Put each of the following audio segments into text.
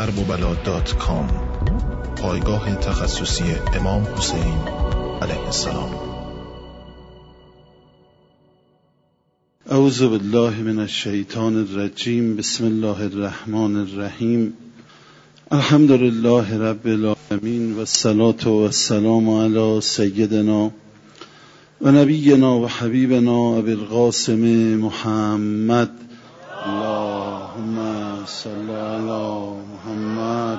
www.kerbobala.com پایگاه تخصصی امام حسین علیه السلام. اعوذ بالله من الشیطان الرجیم. بسم الله الرحمن الرحیم. الحمد لله رب العالمین و الصلاة و السلام علی سیدنا و نبینا و حبیبنا ابی القاسم محمد. اللهم صل علی محمد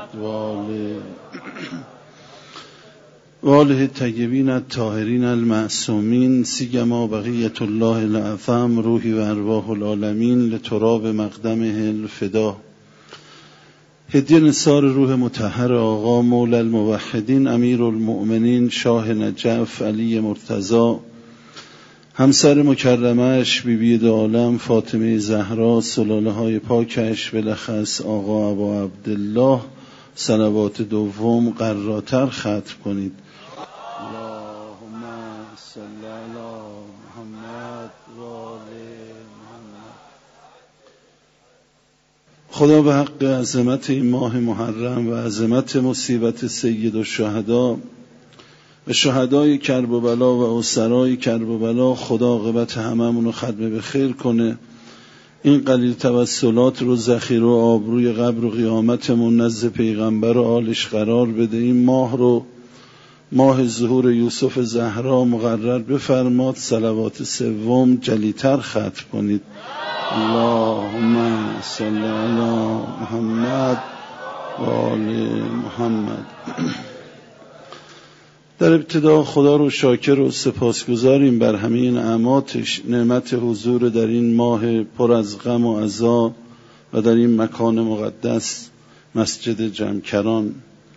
و آله الطیبین الطاهرین المعصومین، سیما بقیة الله الاعظم روحی و ارواح العالمین لتراب مقدمه الفدا. هدیه نثار روح مطهر آقا مولا الموحدین امیر المؤمنین شاه نجف علی مرتضی، همسر مکرمش بیبی دو عالم فاطمه زهرا، سلاله های پاکش بلخص آقا ابا عبدالله، صلوات دوم قراتر ختم کنید. اللهم صل علی محمد و آل محمد. خدا به حق عظمت این ماه محرم و عظمت مصیبت سید الشهدا و شهدای کربلا و اسرای کربلا، خدا عاقبت هممون رو ختم به خیر کنه. این قلیل توسلات رو ذخیره و آبروی قبر و قیامتمون نزد پیغمبر و آلش قرار بده. این ماه رو ماه ظهور یوسف زهرا مقرر بفرماد. صلوات سوم جلیتر ختم کنید. اللهم صل علی محمد و آل محمد. در ابتدا خدا رو شاکر و سپاسگزاریم بر همه نعماتش، نعمت حضور در این ماه پر از غم و عزا و در این مکان مقدس مسجد جمکران.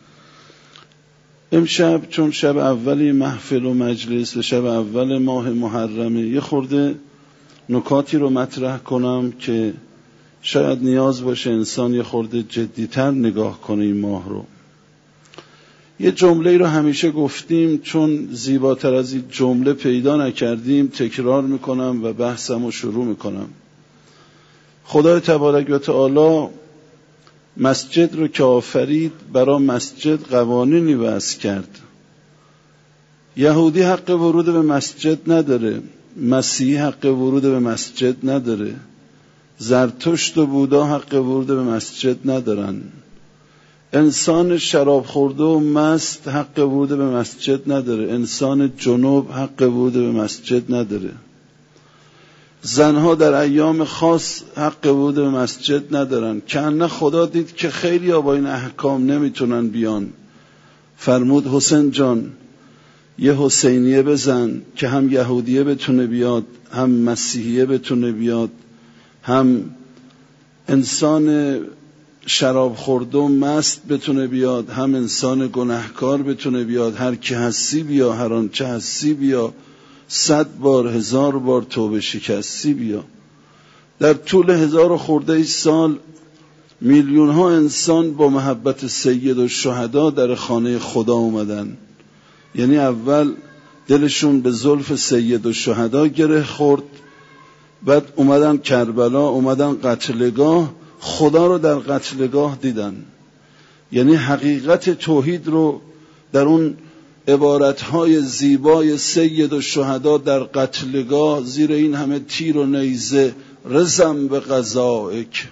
امشب چون شب اولی محفل و مجلس و شب اول ماه محرمه، یه خورده نکاتی رو مطرح کنم که شاید نیاز باشه انسان یه خورده جدیتر نگاه کنه این ماه رو. یه جمله رو همیشه گفتیم، چون زیباتر از این جمله پیدا نکردیم تکرار میکنم و بحثم رو شروع میکنم. خدای تبارک و تعالی مسجد رو که آفرید برای مسجد قوانینی وضع کرد. یهودی حق ورود به مسجد نداره، مسیحی حق ورود به مسجد نداره، زرتشت و بودا حق ورود به مسجد ندارن، انسان شراب خورده و مست حق ورود به مسجد نداره، انسان جنوب حق ورود به مسجد نداره، زنها در ایام خاص حق ورود به مسجد ندارن. کنه خدا دید که خیلی ها با این احکام نمیتونن بیان، فرمود حسین جان یه حسینیه بزن که هم یهودیه بتونه بیاد، هم مسیحیه بتونه بیاد، هم انسان شراب خورده و مست بتونه بیاد، هم انسان گناهکار بتونه بیاد. هر کی هستی بیا، هر آنچه هستی بیا، 100 بار 1000 بار توبه شکستی بیا. در طول 1000 خورده سال میلیون ها انسان با محبت سید الشهدا در خانه خدا اومدن. یعنی اول دلشون به زلف سید الشهدا گره خورد، بعد اومدن کربلا، اومدن قتلگاه، خدا رو در قتلگاه دیدن. یعنی حقیقت توحید رو در اون عبارتهای زیبای سید الشهدا در قتلگاه زیر این همه تیر و نیزه، رزم به قضائک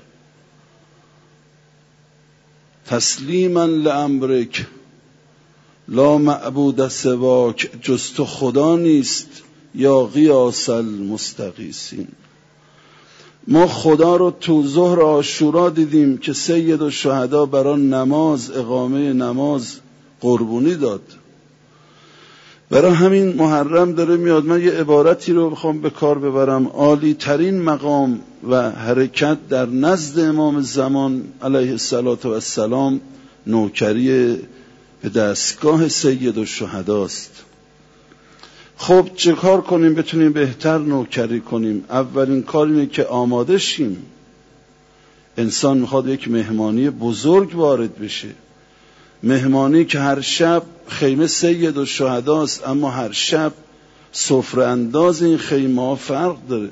تسلیما لامرک لا معبود سواک، جز تو خدا نیست یا غیاث المستغیثین. ما خدا رو تو ظهر عاشورا دیدیم که سید الشهدا برای نماز، اقامه نماز قربونی داد. برای همین محرم داره میاد. من یه عبارتی رو بخوام به کار ببرم. عالی ترین مقام و حرکت در نزد امام زمان علیه السلام نوکری به دستگاه سید الشهداست. خب چه کار کنیم بتونیم بهتر نوکری کنیم؟ اولین کار اینه که آماده شیم. انسان میخواد یک مهمانی بزرگ وارد بشه، مهمانی که هر شب خیمه سید الشهداست، اما هر شب سفره انداز این خیمه ها فرق داره.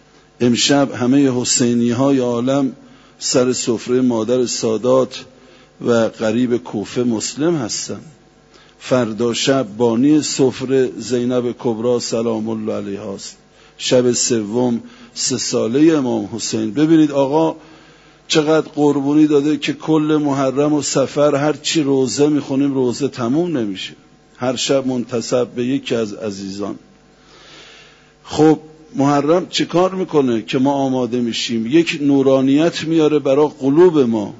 امشب همه حسینی های عالم سر سفره مادر سادات و قریب کوفه مسلم هستن. فردا شب بانی سفره زینب کبرا سلام الله علیها است. شب سوم 3 ساله امام حسین. ببینید آقا چقدر قربونی داده که کل محرم و سفر هر چی روزه میخونیم روزه تموم نمیشه، هر شب منتسب به یکی از عزیزان. خب محرم چه کار میکنه که ما آماده میشیم؟ یک نورانیت میاره برای قلوب ما،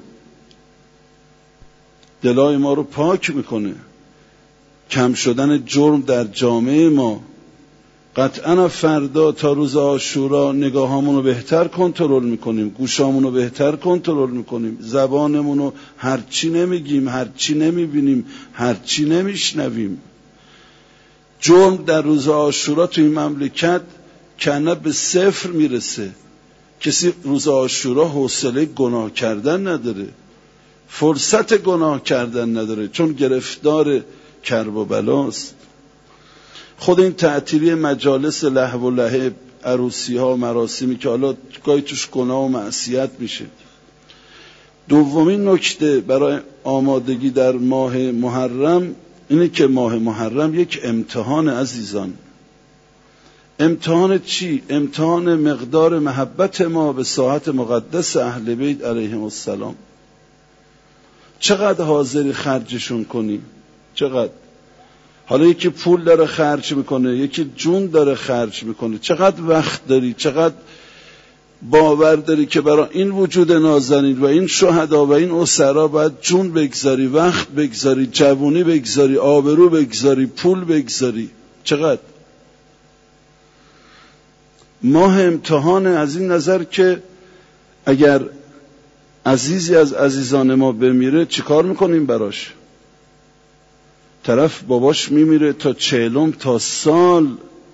دلای ما رو پاک میکنه، کم شدن جرم در جامعه ما. قطعا فردا تا روز عاشورا نگاهامون رو بهتر کنترل میکنیم، گوشامون رو بهتر کنترل میکنیم، زبانمون رو هرچی نمیگیم، هرچی نمیبینیم، هرچی نمیشنویم. جرم در روز عاشورا تو این مملکت کنه به 0 میرسه. کسی روز عاشورا حوصله گناه کردن نداره، فرصت گناه کردن نداره، چون گرفتار کرب و بلاست. خود این تعطیلی مجالس لهو و لعب، عروسی ها و مراسمی که حالا گاهی توش گناه و معصیت میشه. دومین نکته برای آمادگی در ماه محرم اینه که ماه محرم یک امتحان عزیزان. امتحان چی؟ امتحان مقدار محبت ما به ساحت مقدس اهل بیت علیهم السلام. چقدر حاضری خرجشون کنی؟ چقدر؟ حالا یکی پول داره خرج میکنه، یکی جون داره خرج میکنه. چقدر وقت داری؟ چقدر باور داری که برای این وجود نازنین و این شهدا و این اسرا باید جون بگذاری، وقت بگذاری، جوونی بگذاری، آبرو بگذاری، پول بگذاری؟ چقدر؟ ماه امتحان از این نظر که اگر عزیزی از عزیزان ما بمیره چیکار میکنیم براش؟ طرف باباش میمیره تا 40 تا سال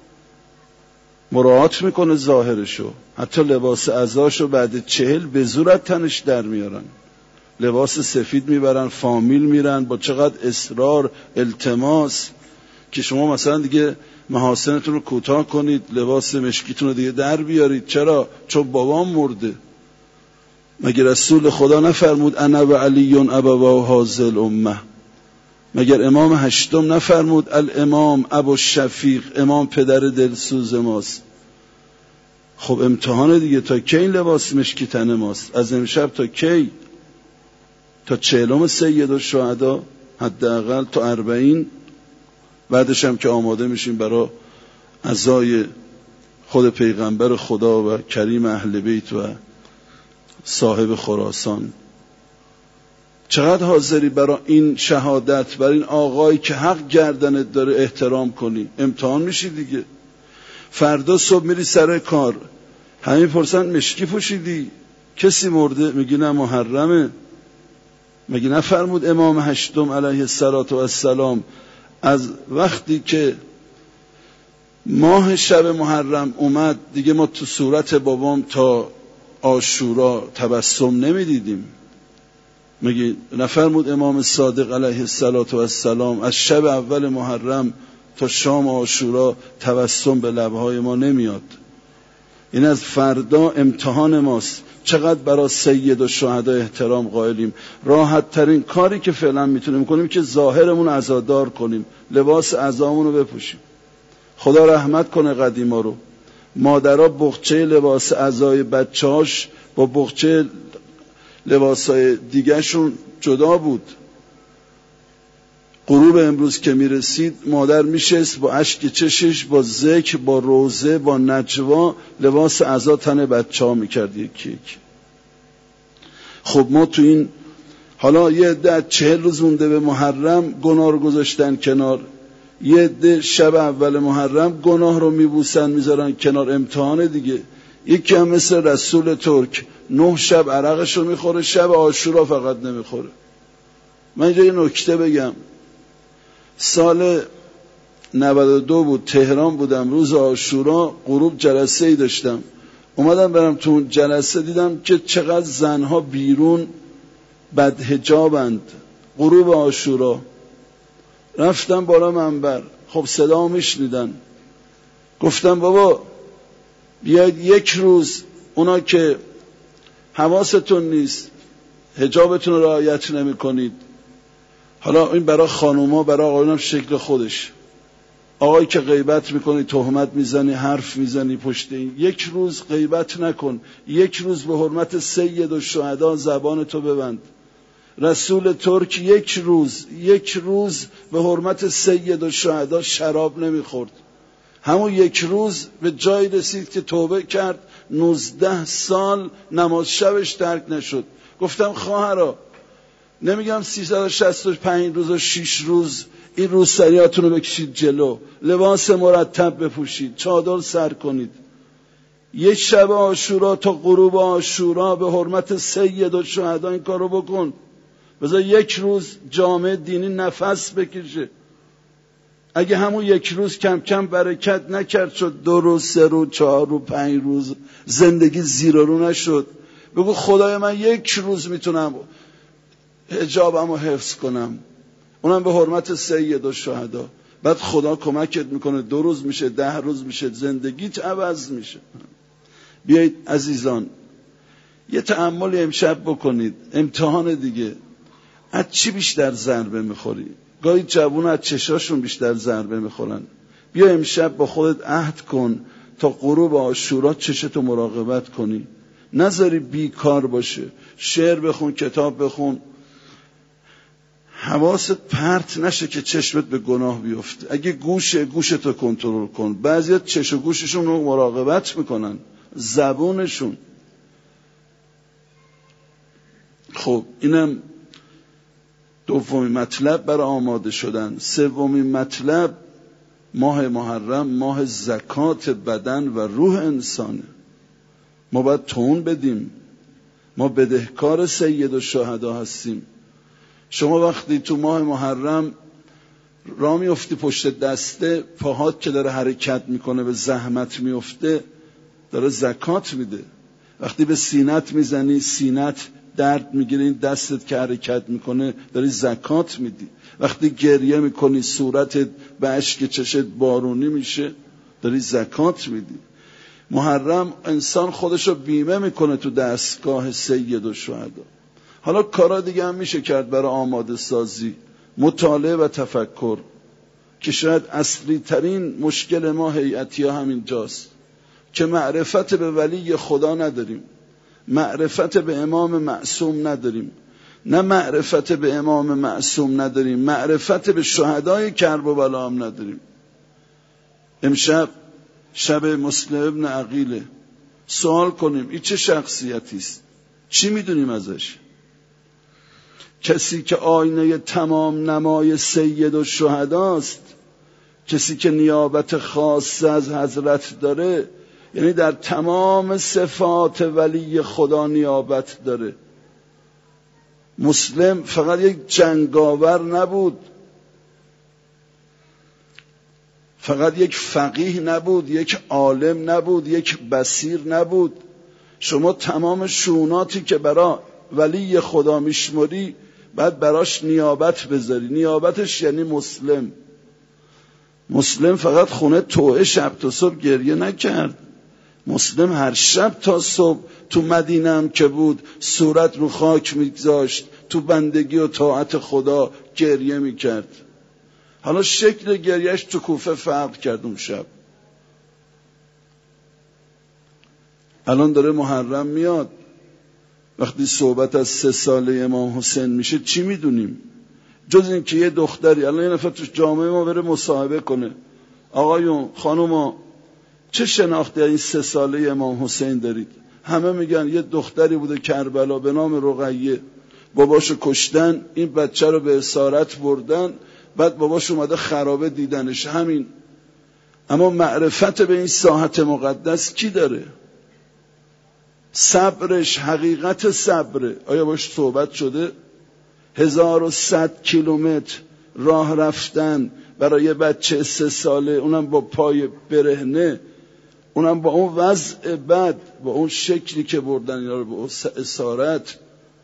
مراعات میکنه ظاهرشو، حتی لباس عزاشو بعد 40 به زور تنش در میارن، لباس سفید میبرن، فامیل میرن، با چقدر اصرار التماس که شما مثلا دیگه محاسنتون رو کوتاه کنید، لباس مشکیتون رو دیگه در بیارید. چرا؟ چون بابام مرده. مگر رسول خدا نفرمود انا و علی ابواه هذه الامه؟ مگر امام هشتم نفرمود الامام ابو شفیق، امام پدر دلسوز ماست؟ خب امتحان دیگه. تا کی این لباس مشکی تن ماست؟ از امشب تا کی؟ تا 40 سید الشهدا حداقل، تا 40. بعدش هم که آماده میشیم برای عزای خود پیغمبر خدا و کریم اهل بیت و صاحب خراسان. چقدر حاضری برای این شهادت، برای این آقایی که حق گردنت داره احترام کنی؟ امتحان میشی دیگه. فردا صبح میری سر کار، همین پرسن مشکی پوشیدی؟ کسی مرده؟ میگی نه محرمه. مگه نفرمود امام هشتم علیه السلام از وقتی که ماه شب محرم اومد دیگه ما تو صورت بابام تا عاشورا تبسم نمیدیدیم؟ مگه نفرمود امام صادق علیه السلام از شب اول محرم تا شام عاشورا تبسم به لبهای ما نمیاد؟ این از فردا امتحان ماست. چقدر برای سید و شهدا احترام قائلیم. راحت ترین کاری که فعلا میتونیم کنیم که ظاهرمون عزادار کنیم، لباس عزامون رو بپوشیم. خدا رحمت کنه قدیما رو. مادرها بغچه لباس عزای بچه‌هاش با بغچه لباسای دیگه شون جدا بود. غروب امروز که میرسید مادر میشست با اشک چشش، با ذکر، با روزه، با نجوا لباس عزا تن بچه‌ها میکرد یکی یکی. خب ما تو این حالا یه عده 40 روز مونده به محرم گناه رو گذاشتن کنار، یه عده شب اول محرم گناه رو میبوسن میذارن کنار. امتحان دیگه. یکی هم مثل رسول ترک 9 شب عرقش رو میخوره، شب عاشورا فقط نمیخوره. من اینجا یه نکته بگم. سال 92 بود، تهران بودم، روز عاشورا غروب جلسه ای داشتم. اومدم برم تو اون جلسه، دیدم که چقدر زنها بیرون بدحجابند. غروب عاشورا رفتم بالا منبر، خب صدا میشنیدن. گفتم بابا بیاید یک روز اونا که حواستون نیست حجابتون رو رعایت نمی کنید. حالا این برای خانوما، برای آقایون شکل خودش. آقایی که غیبت میکنی، تهمت میزنی، حرف میزنی پشت این، یک روز غیبت نکن، یک روز به حرمت سید الشهدا زبان تو ببند. رسول ترک یک روز به حرمت سید الشهدا شراب نمیخورد. همون یک روز به جای رسید که توبه کرد، 19 سال نماز شبش ترک نشد. گفتم خواهرا، نمیگم 365 روز و 6 روز این روسریاتون رو بکشید جلو، لباس مرتب بپوشید، چادر سر کنید، یک شب عاشورا تا غروب عاشورا به حرمت سید الشهدا این کارو بکن. بذار یک روز جامعه دینی نفس بکشه. اگه همون یک روز کم کم برکت نکرد، شد 2 روز، 3 روز، 4 روز، 5 روز، زندگی زیر رو نشد، بگو خدای من یک روز میتونم حجابم رو حفظ کنم، اونم به حرمت سید الشهدا. بعد خدا کمکت میکنه، 2 روز میشه، 10 روز میشه، زندگیت عوض میشه. بیایید عزیزان یه تأمل امشب بکنید. امتحان دیگه. از چی بیشتر ضربه میخوری؟ گاهی جوون از چشاشون بیشتر ضربه میخورن. بیا امشب با خودت عهد کن تا غروب عاشورا چشتو مراقبت کنی، نذاری بیکار باشه. شعر بخون، کتاب بخون، حواست پرت نشه که چشمت به گناه بیفته. اگه گوشتو کنترل کن. بعضیا چش و گوششون رو مراقبت میکنن، زبونشون. خب اینم دومین مطلب برای آماده شدن. سومین مطلب، ماه محرم ماه زکات بدن و روح انسانه. ما باید تون بدیم، ما بدهکار سید الشهدا هستیم. شما وقتی تو ماه محرم راه میفتی پشت دسته، پاهات که داره حرکت میکنه به زحمت میفته، داره زکات میده. وقتی به سینت میزنی، سینت درد میگیره، این دستت که حرکت میکنه داری زکات میدی. وقتی گریه میکنی، صورتت به اشک چشت بارونی میشه، داری زکات میدی. محرم انسان خودشو بیمه میکنه تو دستگاه سید الشهدا. حالا کارا دیگه هم میشه کرد برای آماده سازی، مطالعه و تفکر، که شاید اصلی ترین مشکل ما هیئتی ها همین جاست که معرفت به ولی خدا نداریم، معرفت به امام معصوم نداریم. نه معرفت به امام معصوم نداریم، معرفت به شهدای کرب و بلا هم نداریم. امشب شب مسلم ابن عقیله. سوال کنیم این چه شخصیتی است؟ چی میدونیم ازش؟ کسی که آینه تمام نمای سید الشهداست، کسی که نیابت خاص از حضرت داره، یعنی در تمام صفات ولی خدا نیابت داره. مسلم فقط یک جنگاور نبود، فقط یک فقیه نبود، یک عالم نبود، یک بصیر نبود. شما تمام شؤوناتی که برای ولی خدا میشمری بعد براش نیابت بذاری. نیابتش یعنی مسلم. مسلم فقط خونه توعه شب تا صبح گریه نکرد. مسلم هر شب تا صبح تو مدینه هم که بود صورت رو خاک میگذاشت، تو بندگی و طاعت خدا گریه میکرد. حالا شکل گریهش تو کوفه فرق کرد اون شب. الان داره محرم میاد، وقتی صحبت از 3 ساله امام حسین میشه چی میدونیم؟ جز این که یه دختری، الان یه نفر تو جامعه ما بره مصاحبه کنه، آقایون خانوما چه شناختی این 3 ساله امام حسین دارید؟ همه میگن یه دختری بوده کربلا به نام رقیه، باباشو کشتن، این بچه رو به اسارت بردن، بعد باباش اومده خرابه دیدنش، همین. اما معرفت به این ساحت مقدس کی داره؟ صبرش، حقیقت صبره. آیا باش صحبت شده؟ 1100 کیلومتر راه رفتن برای بچه 3 ساله، اونم با پای برهنه، اونم با اون وضع بد، با اون شکلی که بردن اینا رو، با اون اسارت.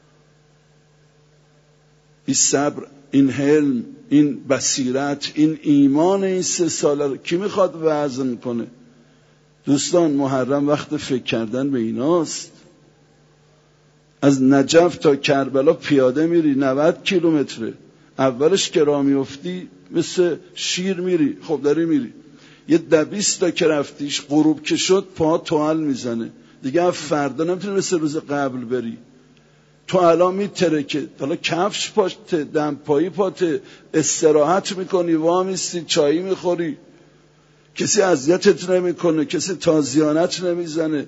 این صبر، این حلم، این بصیرت، این ایمان این 3 ساله رو کی میخواد وزن کنه؟ دوستان محرم وقت فکر کردن به ایناست. از نجف تا کربلا پیاده میری 90 کیلومتره. اولش که راه میفتی مثل شیر میری، خب داری میری. یه 20 تا که رفتیش غروب که شد پا توال میزنه دیگه. فردا نمیتونی مثل روز قبل بری. تو الان میترکه، حالا کفش پاته، دمپایی پاته، استراحت میکنی، وامیستی، چایی میخوری، کسی اذیتت نمیکنه، کسی تازیانت نمیزنه.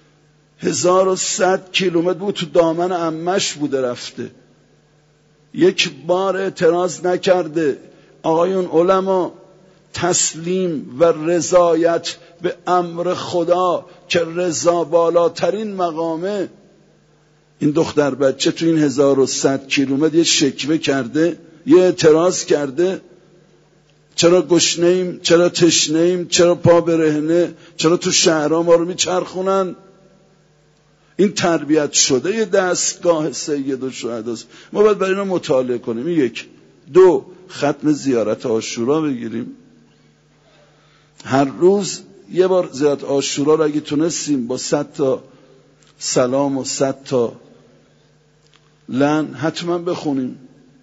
1100 کیلومتر بود، تو دامن عمش بوده رفته، یک بار اعتراض نکرده. آقایون علما، تسلیم و رضایت به امر خدا که رضا بالاترین مقامه. این دختر بچه تو این 1100 کیلومتر یه شکوه کرده، یه اعتراض کرده، چرا گشنه‌ایم، چرا تشنه‌ایم، چرا پا برهنه، چرا تو شهرها ما رو میچرخونن. این تربیت شده یه دستگاه سید الشهداست. ما باید برای اینا مطالعه کنیم. 1. 2. ختم زیارت عاشورا بگیریم. هر روز یه بار زیارت عاشورا رو اگه تونستیم با 100 تا سلام و 100 تا لعن حتما بخونیم.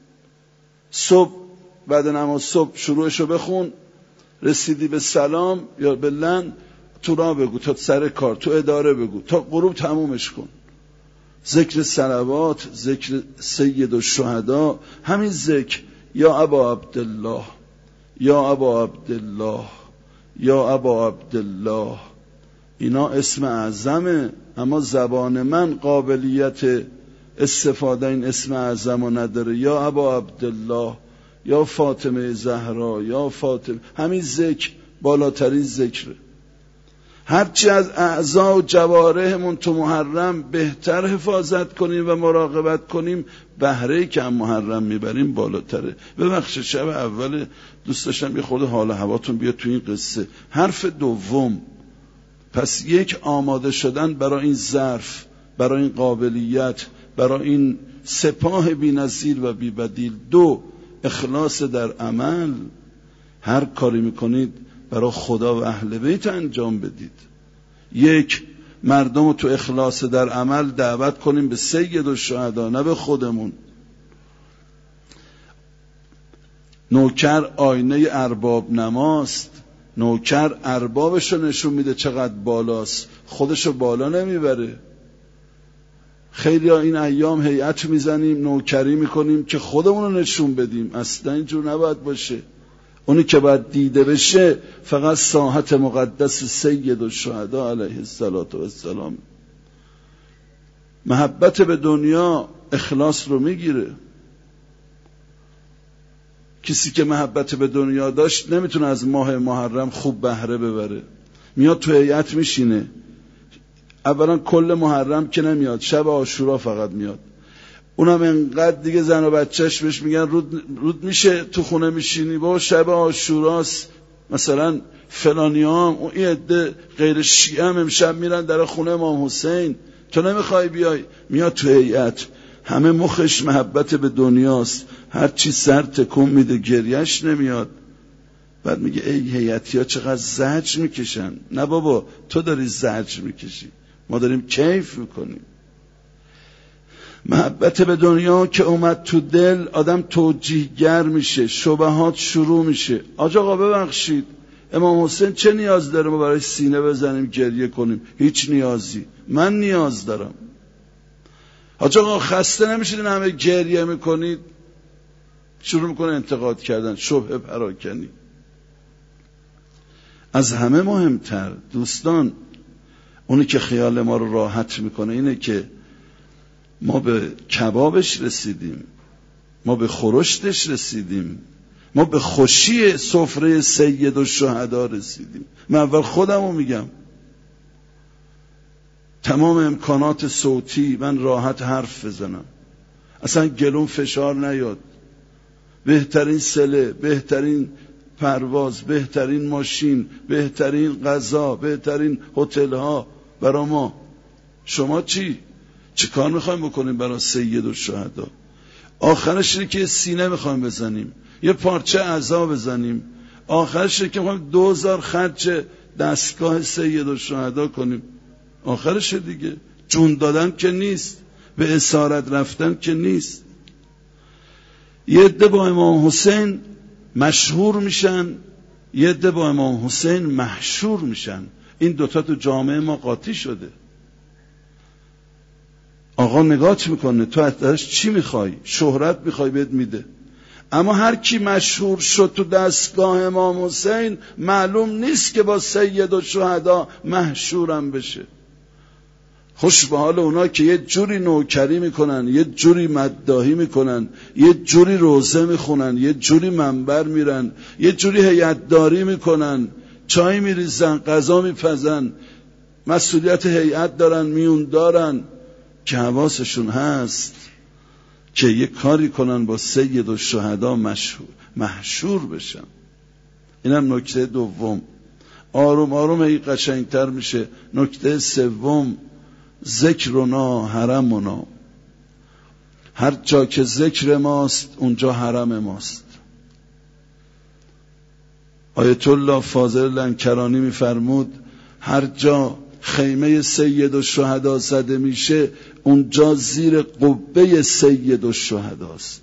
صبح بعد نماز صبح شروعشو بخون، رسیدی به سلام یا به لعن تو راه بگو، تا سر کار تو اداره بگو، تا غروب تمومش کن. ذکر صلوات، ذکر سید الشهدا، همین ذکر یا ابا عبدالله، یا ابا عبدالله، یا ابا عبدالله، اینا اسم اعظمه، اما زبان من قابلیت استفاده این اسم اعظم رو نداره. یا ابا عبدالله، یا فاطمه زهرا، یا فاطمه، همین ذکر بالاترین ذکره. هرچی از اعضا و جوارحمون تو محرم بهتر حفاظت کنیم و مراقبت کنیم، بهره‌ای که هم محرم میبریم بالاتره. ببخشید شب اول دوست داشتم یه خورده حال هواتون بیاد تو این قصه. حرف دوم، پس 1 آماده شدن برای این ظرف، برای این قابلیت، برای این سپاه بی‌نظیر و بی‌بدیل. 2 اخلاص در عمل، هر کاری میکنید برای خدا و اهل بیت انجام بدید. 1 مردم رو تو اخلاص در عمل دعوت کنیم به سید الشهدا، نه به خودمون. نوکر آینه ارباب نماست. نوکر اربابش رو نشون میده چقدر بالاست، خودشو بالا نمیبره. خیلی ها این ایام هیئت میزنیم، نوکری میکنیم که خودمون رو نشون بدیم. اصلا اینجور نباید باشه. اونی که باید دیده بشه فقط ساحت مقدس سید الشهدا علیه السلام. محبت به دنیا اخلاص رو میگیره. کسی که محبت به دنیا داشت نمیتونه از ماه محرم خوب بهره ببره. میاد تو هیئت میشینه، اولا کل محرم که نمیاد، شب عاشورا فقط میاد. اونم انقدر دیگه زن و بچهش بهش میگن رود میشه تو خونه میشینی، با شب عاشوراست مثلا فلانیام اون این عده غیر شیعه هم امشب میرن در خونه امام حسین، تو نمیخوای بیای. میاد تو هیئت، همه مخش محبت به دنیاست، هر چی سر تکون میده گریش نمیاد. بعد میگه ای هیئتی ها چقدر زجر میکشن. نه بابا، تو داری زجر میکشی، ما داریم کیف میکنیم. محبت به دنیا که اومد تو دل، آدم توجیهگر میشه، شبهات شروع میشه. آقا ببخشید، امام حسین چه نیاز داره ما برای سینه بزنیم گریه کنیم؟ هیچ نیازی. من نیاز دارم. آقا خسته نمیشید این همه گریه میکنید؟ شروع میکنه انتقاد کردن، شبهه پراکنی. از همه مهمتر دوستان، اونی که خیال ما رو راحت میکنه اینه که ما به کبابش رسیدیم، ما به خورشتش رسیدیم، ما به خوشی سفره سید الشهدا رسیدیم. من اول خودمو میگم، تمام امکانات صوتی من راحت حرف بزنم، اصلا گلوم فشار نیاد، بهترین سله، بهترین پرواز، بهترین ماشین، بهترین غذا، بهترین هتل ها برای ما. شما چی کار میخوایم بکنیم برای سید الشهدا؟ آخرش اینه که سینه میخوایم بزنیم، یه پارچه اعضا بزنیم، آخرش اینه که میخوایم 2000 خرج دستگاه سید الشهدا کنیم. آخرش دیگه جون دادن که نیست. به اسارت رفتن که نیست. یه عده با امام حسین مشهور میشن، یه عده با امام حسین محشور میشن. این دوتا تو جامعه ما قاطی شده. آقا نگاهت میکنه، تو ازش چی میخوای؟ شهرت میخوای بهت میده. اما هر کی مشهور شد تو دستگاه امام حسین معلوم نیست که با سید الشهدا محشورم بشه. خوش به حال اونا که یه جوری نوکری میکنن، یه جوری مداحی میکنن، یه جوری روزه میخونن، یه جوری منبر میرن، یه جوری هیئتداری میکنن، چای میریزن، غذا میپزن، مسئولیت هیئت دارن، میون دارن، که حواسشون هست که یه کاری کنن با سید الشهدا محشور بشن. اینم نکته دوم. آروم آروم این قشنگتر میشه. نکته سوم، ذکرنا حرمنا. هر جا که ذکر ماست اونجا حرم ماست. آیت الله فاضل لنکرانی میفرمود هر جا خیمه سید الشهدا زده میشه اونجا زیر قبه سید الشهداست.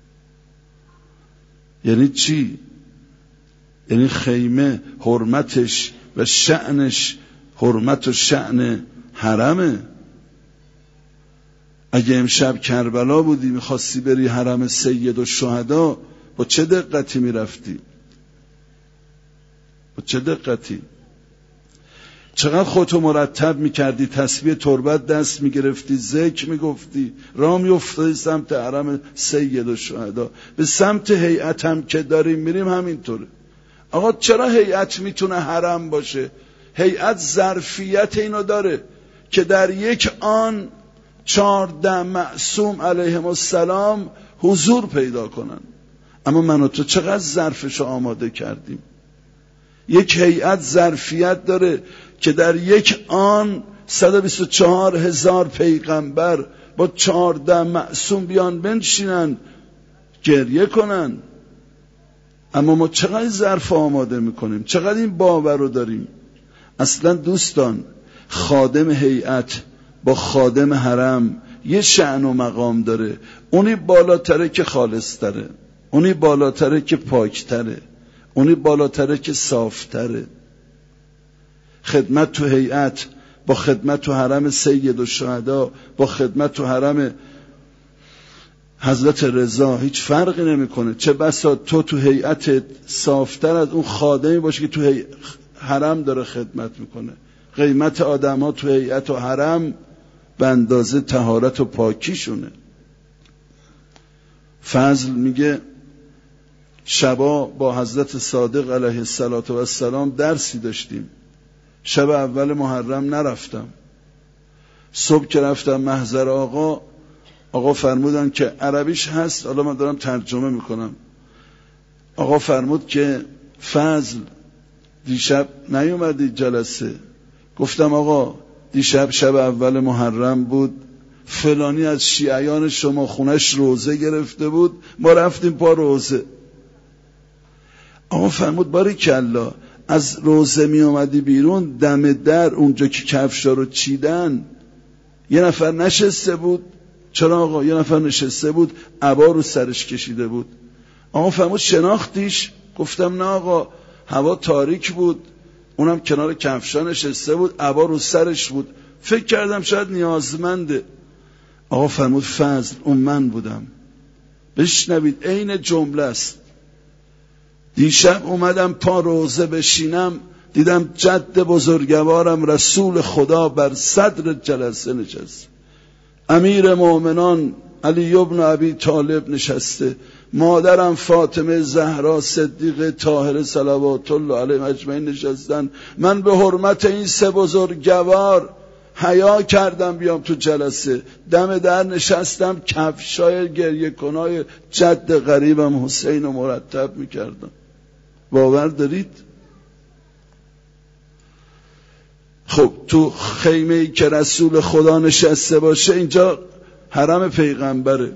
یعنی چی؟ یعنی خیمه حرمتش و شأنش حرمت و شأن حرمه. اگه امشب کربلا بودی میخواستی بری حرم سید الشهدا، با چه دقتی میرفتی؟ با چه دقتی؟ چقدر خودتو مرتب میکردی، تسبیح تربت دست میگرفتی، ذکر میگفتی، راه میافتادی سمت حرم سید الشهدا. به سمت هیئت هم که داریم میریم همینطوره. آقا چرا هیئت میتونه حرم باشه؟ هیئت ظرفیت اینو داره که در یک آن 14 معصوم علیهم السلام حضور پیدا کنن. اما من و تو چقدر ظرفشو آماده کردیم؟ یک هیئت ظرفیت داره که در یک آن 124,000 پیغمبر با 14 معصوم بیان بنشینن گریه کنن. اما ما چقدر ظرف آماده میکنیم؟ چقدر این باور رو داریم؟ اصلا دوستان، خادم هیئت با خادم حرم یه شأن و مقام داره. اونی بالاتره که خالص‌تره، اونی بالاتره که پاکتره، اونی بالاتره که صافتره. خدمت تو هیئت با خدمت تو حرم سید الشهدا با خدمت تو حرم حضرت رضا هیچ فرقی نمیکنه. چه بسا تو هیئت صافتر از اون خادمی باشه که تو حرم داره خدمت میکنه. قیمت آدم ها تو هیئت و حرم به اندازه طهارت و پاکیشونه. فضل میگه شبا با حضرت صادق علیه السلام درسی داشتیم. شب اول محرم نرفتم. صبح که رفتم محضر آقا فرمودن که عربیش هست، حالا من دارم ترجمه میکنم. آقا فرمود که فضل دیشب نیومدی جلسه. گفتم آقا دیشب شب اول محرم بود، فلانی از شیعیان شما خونش روزه گرفته بود، ما رفتیم پا روزه. آقا فرمود باریکالله، از روزه می اومدی بیرون دم در اونجا که کفشا رو چیدن یه نفر نشسته بود. چرا آقا؟ یه نفر نشسته بود عبا رو سرش کشیده بود. آقا فرمود شناختیش؟ گفتم نه آقا، هوا تاریک بود، اونم کنار کفشا نشسته بود، عبا رو سرش بود، فکر کردم شاید نیازمنده. آقا فرمود فضل اون من بودم. بشنوید عین جمله است. دیشب اومدم پا روزه بشینم، دیدم جد بزرگوارم رسول خدا بر صدر جلسه نشست، امیر مومنان علی ابن ابی طالب نشسته، مادرم فاطمه زهرا صدیقه طاهره صلوات الله علیهم اجمعین نشستن. من به حرمت این سه بزرگوار حیا کردم بیام تو جلسه، دم در نشستم، کفشای گریه کنای جد غریبم حسین رو مرتب میکردم. باور دارید؟ خب تو خیمه‌ای که رسول خدا نشسته باشه اینجا حرم پیغمبره،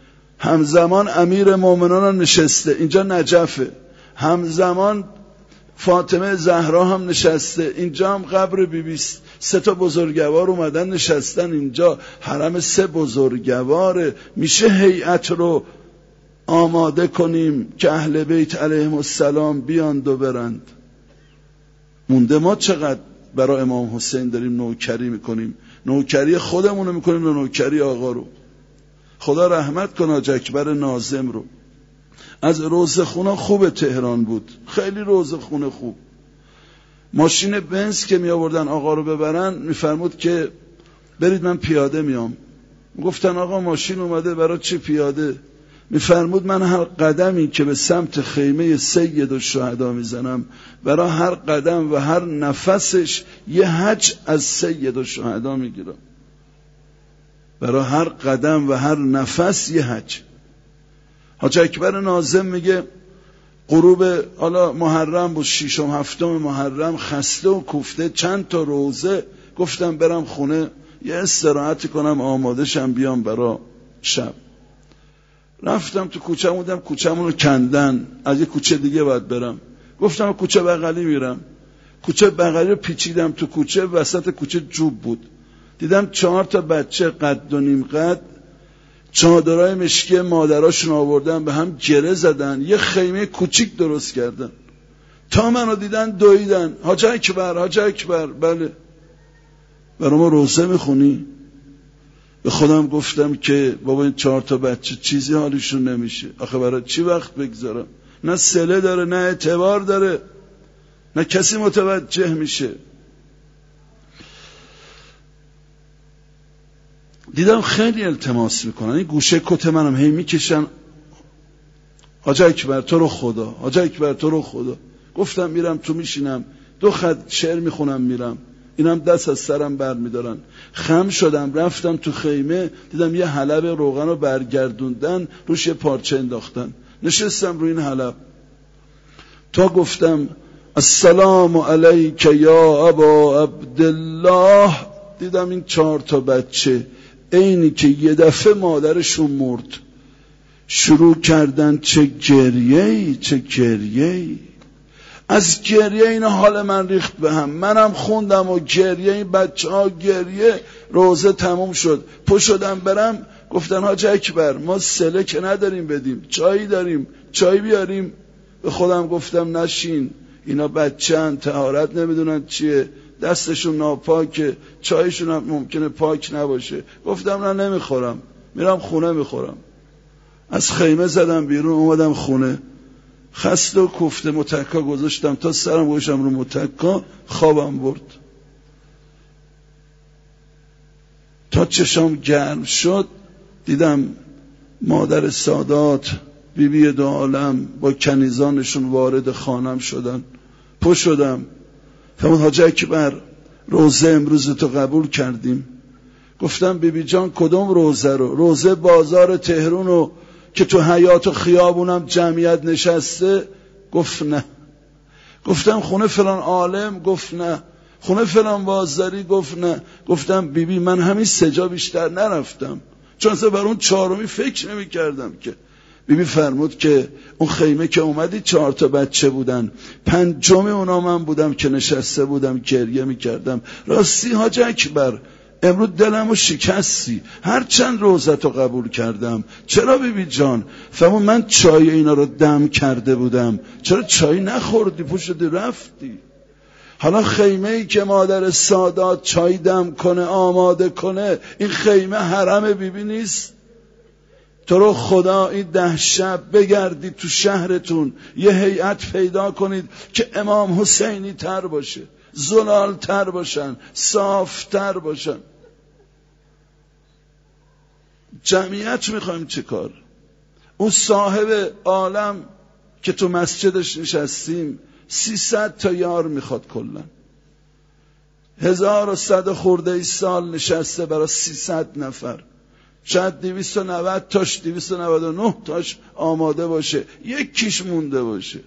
همزمان امیر مومنان نشسته اینجا نجفه، همزمان فاطمه زهرا هم نشسته، اینجا هم قبر بیبیست، 3 بزرگوار اومدن نشستن اینجا، حرم 3 بزرگواره. میشه هیئت رو آماده کنیم که اهل بیت علیهم السلام بیاند و برند؟ مونده ما چقدر برای امام حسین داریم نوکری میکنیم، نوکری خودمونو میکنیم و نوکری آقا رو. خدا رحمت کنه حاج اکبر ناظم رو. از روضه‌خونه خوب تهران بود، خیلی روضه‌خونه خوب. ماشین بنز که می آوردن آقا رو ببرن میفرمود که برید من پیاده میام. گفتن آقا ماشین اومده، برای چی پیاده؟ میفرمود من هر قدمی که به سمت خیمه سید الشهدا میزنم، برای هر قدم و هر نفسش یه حج از سید الشهدا میگیرم. برای هر قدم و هر نفس یه حج. حاج اکبر ناظم میگه غروب حالا محرم بود، 6 و 7 محرم، خسته و کوفته، چند تا روزه، گفتم برم خونه یه استراحت کنم، آماده شم بیام برا شب. رفتم تو کوچه، بودم کوچه‌مون رو کندن، از یه کوچه دیگه باید برم. گفتم کوچه بغلی میرم. کوچه بغلی رو پیچیدم تو کوچه، وسط کوچه جوب بود. دیدم 4 تا بچه قد و نیم قد چادرای مشکی مادراشون آوردن به هم گره زدن، یه خیمه کوچیک درست کردن. تا منو دیدن دویدن، حاج اکبر حاج اکبر. بله برای ما روزه میخونی؟ به خودم گفتم که بابا این 4 تا بچه چیزی حالشون نمیشه، آخه برای چی وقت بگذارم؟ نه صله داره، نه اعتبار داره، نه کسی متوجه میشه. دیدم خیلی التماس میکنن، این گوشه کت منم هی میکشن، حاج اکبر تو رو خدا، حاج اکبر تو رو خدا. گفتم میرم تو میشینم 2 خط شعر میخونم میرم، اینم دست از سرم بر میدارن. خم شدم رفتم تو خیمه، دیدم یه حلب روغن رو برگردوندن، روش یه پارچه انداختن. نشستم روی این حلب تا گفتم السلام علیک یا ابا عبدالله. دیدم این 4 تا بچه اینی که یه دفعه مادرشون مرد شروع کردن چه گریه‌ای چه گریه‌ای. از گریه این حال من ریخت به هم، منم خوندم و گریه این بچه ها گریه. روزه تموم شد، پا شدم برم، گفتن حاج اکبر ما سله که نداریم بدیم، چایی داریم، چای بیاریم. به خودم گفتم نشین، اینا بچه‌ن، طهارت نمیدونن چیه، دستشون ناپاکه، چایشون هم ممکنه پاک نباشه. گفتم نه نمیخورم، میرم خونه میخورم. از خیمه زدم بیرون، اومدم خونه خسته و کوفته، متکا گذاشتم تا سرم گوشم رو متکا، خوابم برد. تا چشام گرم شد دیدم مادر سادات بیبی دو عالم با کنیزانشون وارد خانم شدن. پا شدم، فرمود حاج اکبر روزه امروز تو قبول کردیم. گفتم بیبی جان کدوم روزه رو؟ روزه بازار تهران رو که تو حیاط و خیابونم جمعیت نشسته؟ گفت نه. گفتم خونه فلان عالم؟ گفت نه. خونه فلان بازاری؟ گفت نه. گفتم بیبی من همین 3 جا بیشتر نرفتم، چون اصلا بر اون 4می فکر نمی کردم که. بیبی فرمود که اون خیمه که اومدی 4 تا بچه بودن، 5م اونا من بودم که نشسته بودم گریه می کردم. راستی حاج اکبر امروز دلمو شکستی، هر چند روزتو قبول کردم. چرا بیبی جان؟ فرمود من چای اینا رو دم کرده بودم، چرا چای نخوردی پوشدی رفتی؟ حالا خیمه ای که مادر سادات چای دم کنه آماده کنه، این خیمه حرم بیبی نیست؟ تو رو خدا این 10 شب بگردید تو شهرتون، یه هیئت پیدا کنید که امام حسینی تر باشه، زلال تر باشن، صاف تر باشن. جمعیت میخوایم چه کار؟ اون صاحب عالم که تو مسجدش نشستیم 300 تا یار میخواد، کلن 1100 خورده سال نشسته برای 300 نفر. شاید 290 تاش 299 تاش آماده باشه، 1 کیش مونده باشه.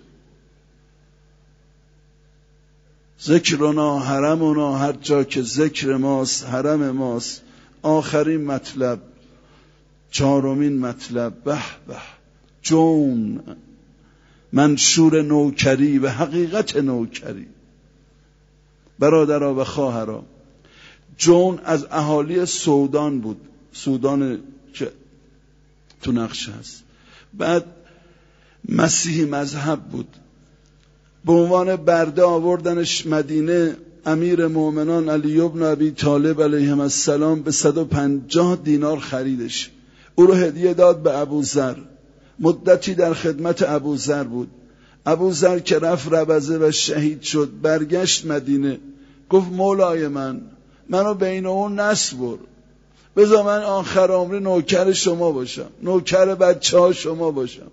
ذکرنا حرمنا، هر جا که ذکر ماست حرم ماست. آخرین مطلب، 4مین مطلب، به به جون منشور نوکری و حقیقت نوکری. برادرها و خواهرها، جون از اهالی سودان بود، سودان که تو نقشه هست. بعد مسیحی مذهب بود، به عنوان برده آوردنش مدینه. امیر مومنان علی بن ابی طالب علیه السلام به 150 دینار خریدش. او رو هدیه داد به ابوذر. مدتی در خدمت ابوذر بود. ابوذر که رفت ربضه و شهید شد، برگشت مدینه، گفت مولای منو بین اون نسبر، بذار من آخر عمری نوکر شما باشم، نوکر بچه ها شما باشم.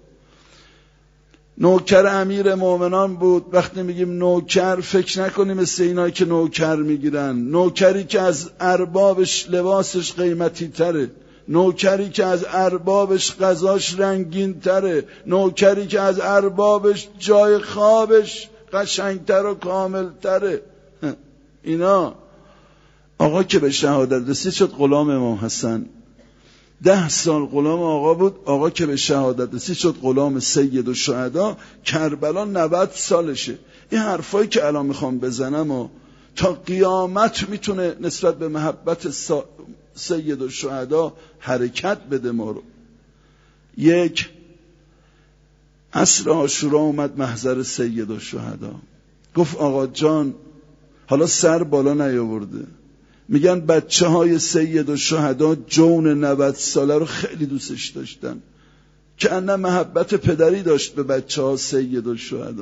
نوکر امیر مومنان بود. وقتی میگیم نوکر فکر نکنیم مثل اینایی که نوکر میگیرن. نوکری که از اربابش لباسش قیمتی تره، نوکری که از اربابش غذاش رنگین تره، نوکری که از اربابش جای خوابش قشنگتر و کامل تره. اینا آقا که به شهادت رسید شد غلام امام حسن. 10 سال غلام آقا بود. آقا که به شهادت رسید شد غلام سید الشهدا. کربلا 90 سالشه. این حرفایی که الان میخوام بزنم و تا قیامت میتونه نسبت به محبت سید الشهدا حرکت بده ما رو. یک عصر عاشورا اومد محضر سید الشهدا، گفت آقا جان، حالا سر بالا نیاورده، میگن بچه های سید الشهدا جون 90 ساله رو خیلی دوستش داشتن، که انه محبت پدری داشت به بچه ها سید الشهدا.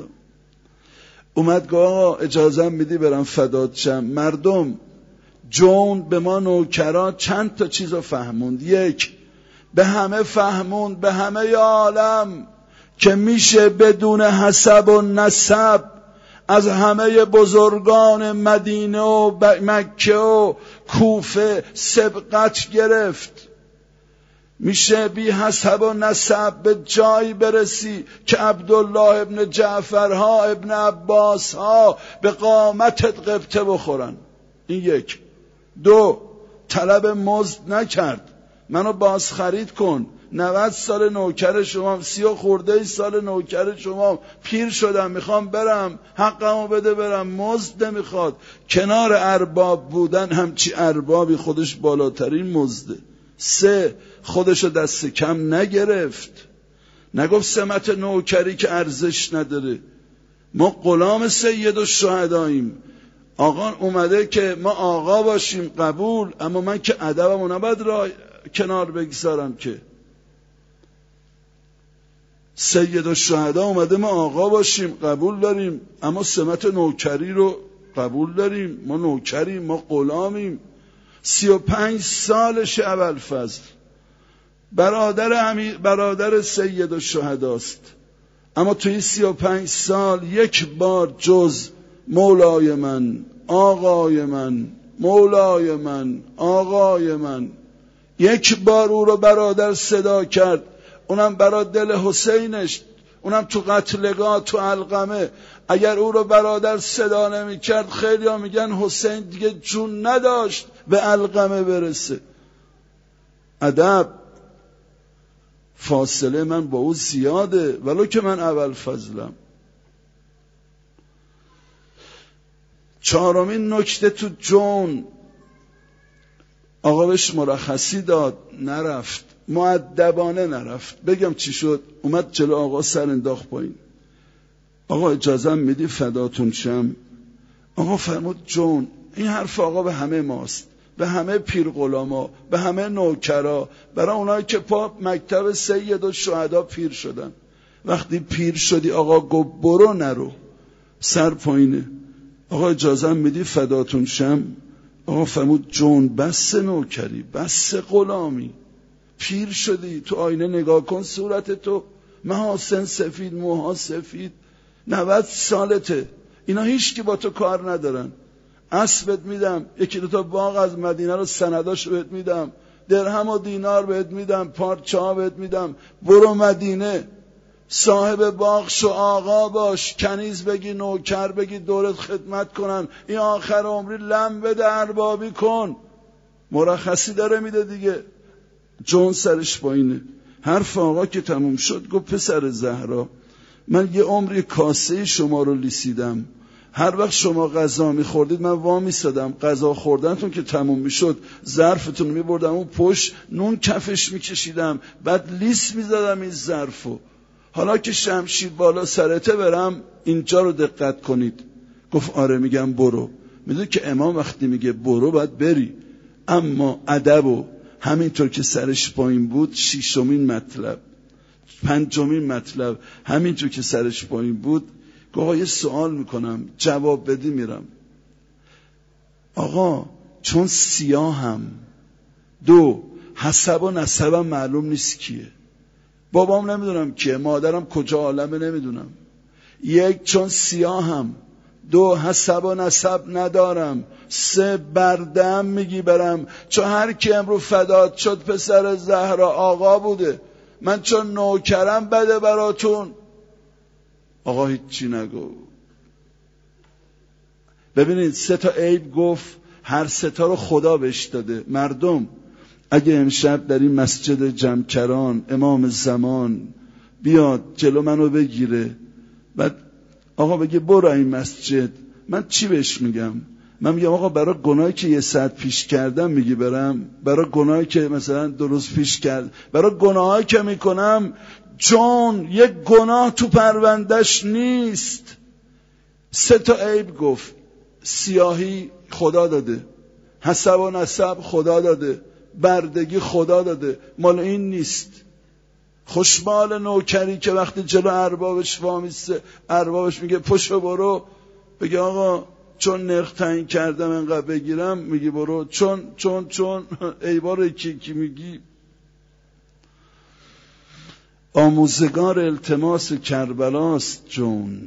اومد گفت آقا اجازه میدی برم فدات شم؟ مردم، جون به ما نوکرا چند تا چیز رو فهموند. یک، به همه فهموند، به همه عالم، که میشه بدون حسب و نسب از همه بزرگان مدینه و مکه و کوفه سبقت گرفت. میشه بی حسب و نسب به جایی برسی که عبدالله ابن جعفرها، ابن عباسها به قامتت غبطه بخورن. این یک. دو، طلب مزد نکرد، منو باز خرید کن، 90 سال نوکر شما، 30 خورده سال نوکر شما، پیر شدم میخوام برم، حقمو بده برم، مزد نمیخواد. کنار ارباب بودن همچی اربابی خودش بالاترین مزده. 3، خودشو دست کم نگرفت، نگفت سمت نوکری که ارزش نداره، ما غلام سید الشهداییم. آقا اومده که ما آقا باشیم، قبول، اما من که ادبمو نباید را کنار بگذارم که. سید الشهدا اومده ما آقا باشیم، قبول داریم، اما سمت نوکری رو قبول داریم، ما نوکریم، ما غلامیم. 35 سالش ابوالفضل برادر سید الشهداست، اما توی 35 سال یک بار جز مولای من، آقای من، مولای من، آقای من، یک بار او رو برادر صدا کرد، اونم برا دل حسینش، اونم تو قتلگاه تو علقمه. اگر او رو برادر صدا نمی کرد خیلی ها میگن حسین دیگه جون نداشت به علقمه برسه. ادب، فاصله من با او زیاده ولو که من ابوالفضلم. 4مین نکته تو جون، آقا بهش مرخصی داد، نرفت، مؤدبانه نرفت. بگم چی شد؟ اومد جلو آقا سر انداخت پایین. آقا اجازه میدی فداتون شم؟ آقا فرمود جون، این حرف آقا به همه ماست، به همه پیر غلاما، به همه نوکرا، برای اونایی که پا مکتب سید الشهدا پیر شدن. وقتی پیر شدی آقا گفت برو نرو، سر پایینه. آقا اجازه میدی فداتون شم؟ آقا فرمود جون، بس نوکری، بس غلامی، پیر شدی، تو آینه نگاه کن صورت تو، محاسن سفید، موها سفید، 90 سالته، اینا هیچ کی با تو کار ندارن. اسبت میدم، 1-2 باغ از مدینه رو سنداش بهت میدم، درهم و دینار بهت میدم، پارچه ها بهت میدم، برو مدینه، صاحب باغ شو، آقا باش، کنیز بگی، نوکر بگی، دورت خدمت کنن، این آخر عمری لم بده، اربابی کن. مرخصی داره میده دیگه. جون سرش پایینه. حرف آقا که تموم شد گفت پسر زهرا، من یه عمری کاسه شما رو لیسیدم. هر وقت شما غذا می‌خوردید من وا می‌ایستادم، غذا خوردنتون که تموم می‌شد ظرفتون رو می‌بردم اون پشت، نون کفش می‌کشیدم، بعد لیس می‌زدم این ظرفو. حالا که شمشیر بالا سرته برم اینجا رو دقت کنید. گفت آره. میگم برو. میدونی که امام وقتی میگه برو باید بری، اما ادب همینطور که سرش پایین بود، ششمین مطلب، پنجمین مطلب همینطور که سرش پایین بود، آقا یه سوال میکنم جواب بدی میرم. آقا چون سیاهم، 2 حسب و نسبم معلوم نیست کیه، بابام نمیدونم کیه، مادرم کجا عالمه نمیدونم. 1 چون سیاهم، 2 حسب و نسب ندارم، 3 بردم میگی برم، چون هر کی امرو فدات شد پسر زهرا آقا بوده، من چون نوکرم بده براتون. آقا هیچی نگو. ببینید 3 تا عیب گفت، هر 3 تا رو خدا بهش داده. مردم اگه امشب در این مسجد جمکران امام زمان بیاد جلو منو بگیره، بعد آقا بگه برو این مسجد، من چی بهش میگم؟ من میگم آقا برای گناهی که یه ساعت پیش کردم میگی برم؟ برای گناهی که مثلا 2 روز پیش کرد؟ برای گناهایی که میکنم چون یک گناه تو پروندهش نیست. 3 تا عیب گفت. سیاهی خدا داده، حسب و نسب خدا داده، بردگی خدا داده، مال این نیست. خوشمال نوکری که وقتی جلو اربابش وامیسته، اربابش میگه پشو برو، بگه آقا چون نرخ تعیین کردم انقدر بگیرم، میگی برو، چون عیبا رو کی میگی؟ آموزگار التماس کربلاست جون.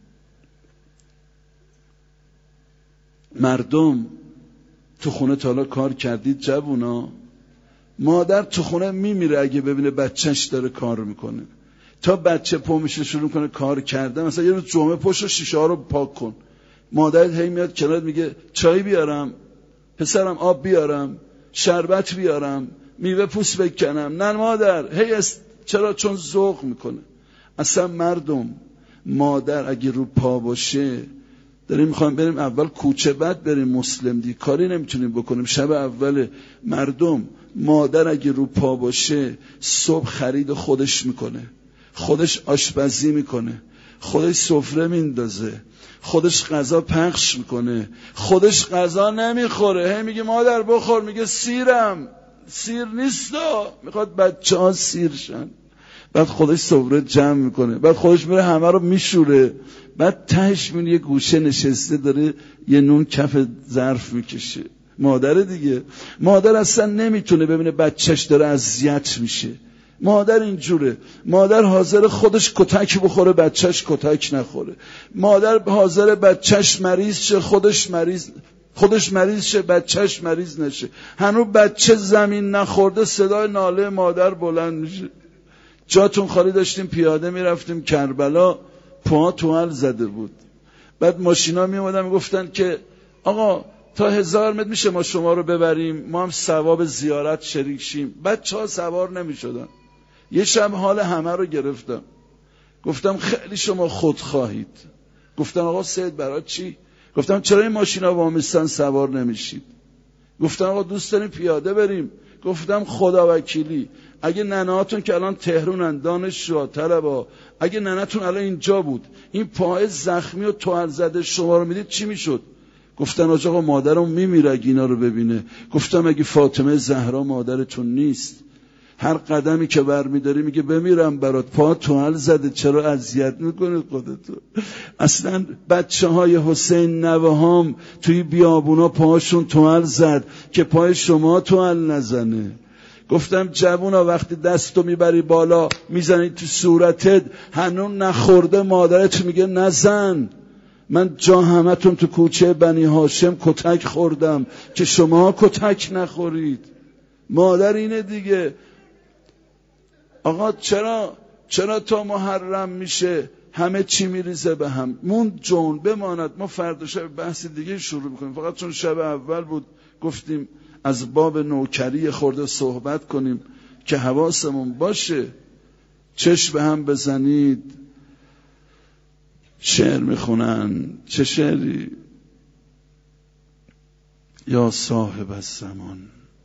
مردم تو خونه تا حالا کار کردید جوونا؟ مادر تو خونه میمیره اگه ببینه بچهش داره کار میکنه. تا بچه پا میشه شروع کنه کار کردن، مثلا یه روز جمعه پشت شیشه ها رو پاک کن، مادرت هی میاد کنارت میگه چای بیارم، پسرم آب بیارم، شربت بیارم، میوه پوست بکنم. نه مادر، هی چرا؟ چون ذوق میکنه. اصلا مردم مادر اگه رو پا باشه، داریم میخوایم بریم اول کوچه بعد بریم مسلم دی، کاری نمیتونیم بکنیم. شب اول مردم مادر اگه رو پا باشه صبح خرید خودش میکنه، خودش آشپزی میکنه، خودش سفره میندازه، خودش غذا پخش میکنه، خودش غذا نمیخوره، هی میگه مادر بخور، میگه سیرم، سیر نیستا، میخواد بچه ها سیر شن. بعد خودش سفره جمع میکنه، بعد خودش میره همه رو میشوره، بعد تهش میبینی یه گوشه نشسته داره یه نون کف ظرف میکشه. مادر دیگه. مادر اصلا نمیتونه ببینه بچهش داره اذیت میشه. مادر اینجوره. مادر حاضر خودش کتک بخوره بچهش کتک نخوره. مادر حاضر بچهش مریض شه خودش مریض شه بچهش مریض نشه. هنوز بچه زمین نخورده صدای ناله مادر بلند میشه. جاتون خالی داشتیم پیاده میرفتیم کربلا، پا توال زده بود. بعد ماشینا میومدن میگفتن که آقا تا 1000 متر میشه ما شما رو ببریم، ما هم ثواب زیارت شریک شیم. بچه‌ها سوار نمیشدن. یه شب حال همه رو گرفتم، گفتم خیلی شما خودخواهید. گفتن آقا سید برای چی؟ گفتم چرا این ماشینا وامیستن سوار نمیشید؟ گفتن آقا دوست داریم پیاده بریم. گفتم خدا وکیلی اگه ننهاتون که الان تهرانن، دانشجو، طلبا، اگه ننهتون الان اینجا بود، این پای زخمی و توال زده شما رو میدید چی میشد؟ گفتن آقا مادرم میمیره اگه اینا رو ببینه. گفتم اگه فاطمه زهرا مادرتون نیست، هر قدمی که برمیداری میگه بمیرم برات، پا توال زده، چرا اذیت میکنید خودتو؟ اصلا بچه های حسین نوهام توی بیابونا پاهاشون توال زد که پای شما توال نزنه. گفتم جوونا وقتی دستو میبری بالا میزنی تو صورتت، هنوز نخورده مادرت میگه نزن. من جا همتون تو کوچه بنی هاشم کتک خوردم که شما کتک نخورید. مادر اینه دیگه. آقا چرا تا محرم میشه همه چی میریزه به هم؟ مون جون بماند. ما فردا شب بحث دیگه شروع میکنیم، فقط چون شب اول بود گفتیم از باب نوکری خورده صحبت کنیم که حواسمون باشه. چشم به هم بزنید، شعر میخونن. چه شعری؟ یا صاحب الزمان.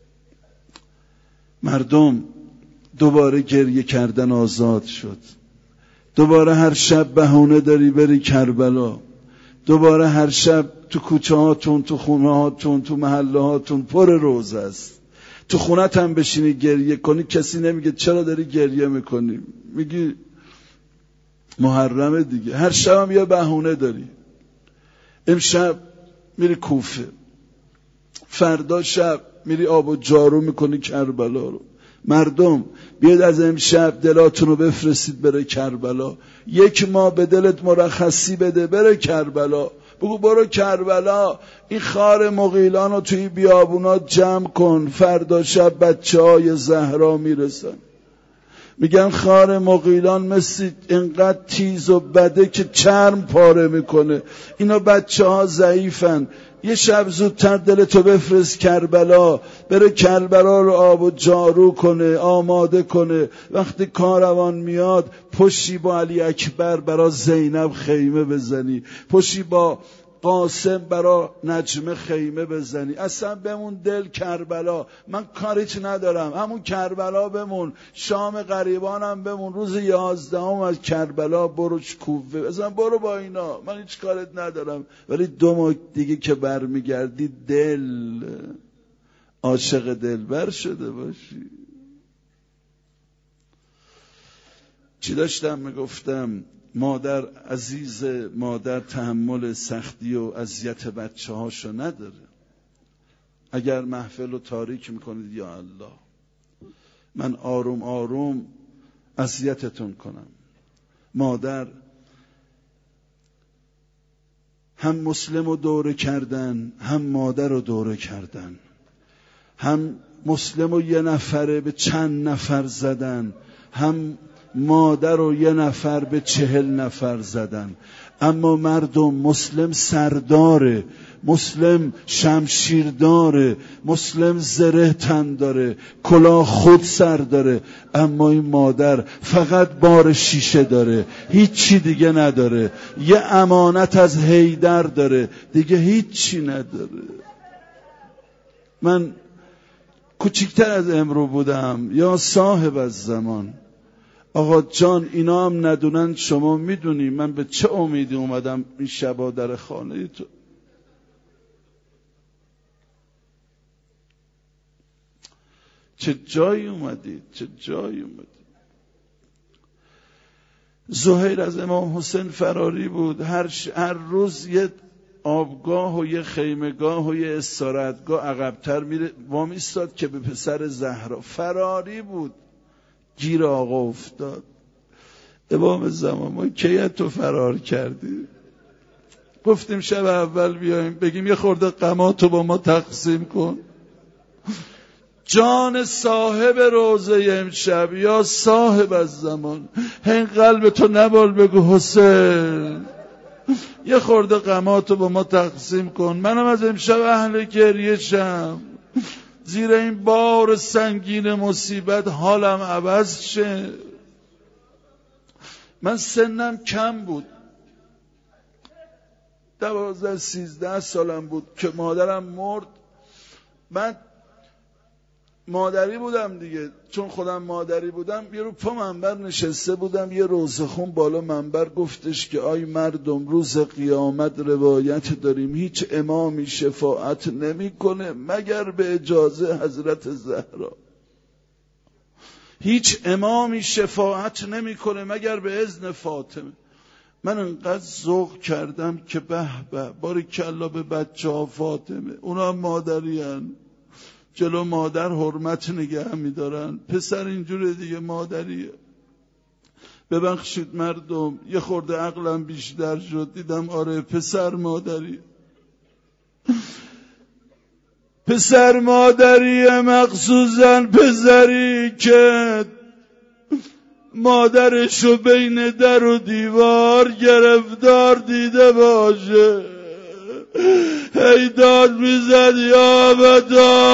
مردم دوباره گریه کردن آزاد شد. دوباره هر شب بهونه داری بری کربلا. دوباره هر شب تو کوچه هاتون، تو خونه هاتون، تو محله هاتون پر روزه است. تو خونت هم بشینی گریه کنی کسی نمیگه چرا داری گریه میکنی، میگی محرمه دیگه. هر شب هم یه بهونه داری. امشب میری کوفه، فردا شب میری آب و جارو میکنی کربلا رو. مردم بیاید از امشب دلاتون رو بفرستید بره کربلا. 1 ماه به دلت مرخصی بده بره کربلا. بگو برو کربلا، این خار مغیلان رو توی بیابونات جمع کن، فردا شب بچه‌های زهرا میرسن. میگن خار مغیلان مثل اینقدر تیز و بده که چرم پاره میکنه. اینا بچه‌ها ضعیفن. یه شب زودتر دلتو بفرست کربلا، بره کربلا رو آب و جارو کنه، آماده کنه. وقتی کاروان میاد پشتی با علی اکبر برا زینب خیمه بزنی، پشتی با قاسم برا نجمه خیمه بزنی. اصلا بمون دل کربلا. من کاریت ندارم، همون کربلا بمون. شام غریبانم بمون. روز 11 از کربلا برو کوفه، اصلا برو با اینا، من هیچ کاریت ندارم. ولی 2 ماه دیگه که برمیگردی دل عاشق دلبر شده باشی. چی داشتم میگفتم؟ مادر عزیز، مادر تحمل سختی و اذیت بچه هاشو نداره. اگر محفل رو تاریک میکنید یا الله من آروم آروم اذیتتون کنم. مادر هم مسلم رو دوره کردن، هم مادر رو دوره کردن. هم مسلم رو 1 نفره به چند نفر زدن، هم مادر رو 1 نفر به 40 نفر زدن. اما مردم مسلم سرداره، مسلم شمشیر داره، مسلم زره تن داره، کلاه خود سر داره. اما این مادر فقط بار شیشه داره، هیچی دیگه نداره. یه امانت از حیدر داره، دیگه هیچی نداره. من کوچکتر از امرو بودم. یا صاحب الزمان. آقا جان اینا هم ندونن، شما میدونی من به چه امیدی اومدم این شبا در خانه تو. چه جایی اومدید، چه جایی اومدید. زهیر از امام حسین فراری بود. هر روز یه آبگاه و یه خیمگاه و یه استراحتگاه عقب‌تر میره وامیستاد که به پسر زهرا. فراری بود. گیر آقا افتاد. امام زمان ما کی تو فرار کردی؟ گفتیم شب اول بیایم بگیم یه خورده غماتو با ما تقسیم کن. جان صاحب روزه امشب، یا صاحب الزمان، هین قلب تو نبال بگو حسین یه خورده غماتو با ما تقسیم کن. منم از امشب اهل گریه شم، زیر این بار سنگین مصیبت حالم عوض شه. من سنم کم بود، 12-13 سالم بود که مادرم مرد. من مادری بودم دیگه، چون خودم مادری بودم یه رو پا منبر نشسته بودم. یه روزخون بالا منبر گفتش که آی مردم روز قیامت روایت داریم هیچ امامی شفاعت نمیکنه مگر به اجازه حضرت زهرا. هیچ امامی شفاعت نمیکنه مگر به اذن فاطمه. من انقدر ذوق کردم که به به باریکلا به بچه ها فاطمه، اونا هم مادری هن. جلو مادر حرمت نگه میدارن. پسر اینجوره دیگه، مادریه. ببخشید مردم، یه خورده عقلم بیشتر شد، دیدم آره پسر مادریه. پسر مادریه، مخصوصا پسری که مادرشو بین در و دیوار گرفتار دیده باشه. هی داد میزد یا ابدا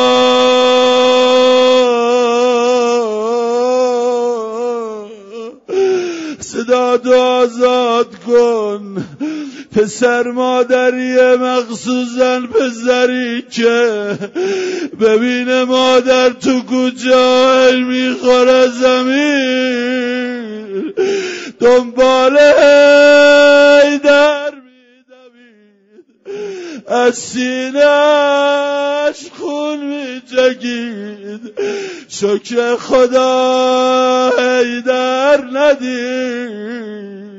صدا تو آزاد کن. پسر مادری مخصوصا پسری که ببینه مادر تو کجا میخوره زمین، دنبال حیدر میدوید، از سینه‌اش خون میچکید، شکر خدا حیدر ندید.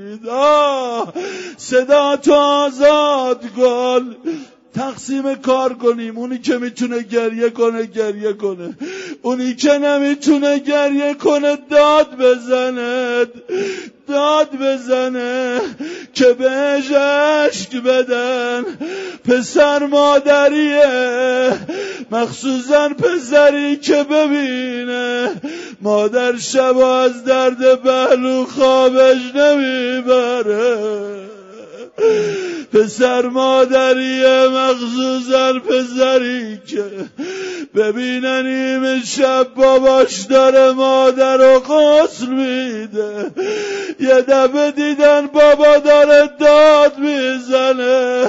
صدا تو آزاد کن. تقسیم کار کنیم. اونی که میتونه گریه کنه گریه کنه، اونی که نمیتونه گریه کنه داد بزنه که بهش عشق بدن. پسر مادریه مخصوصا پسری که ببینه مادر شب از درد پهلو خوابش نمیبره. پسر مادریه مخصوصا پسری که ببینه نیمه شب باباش داره مادر رو غسل میده، یه دفعه دیدن بابا داره داد میزنه.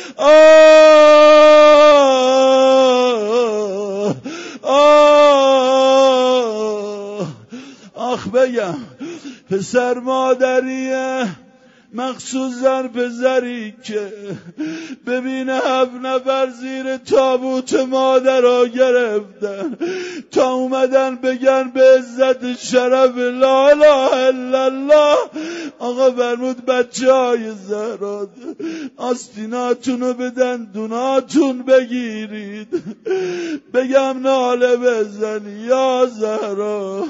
آخ بگم پسر مادریه مخصوصا پسری که ببینه 7 نفر زیر تابوت مادر را گرفتن تا اومدن بگن به عزت شرف لا اله الا الله. آقا فرمود بچه های زهرا آستیناتونو به دندوناتون بگیرید، بگم ناله بزنی یا زهرا.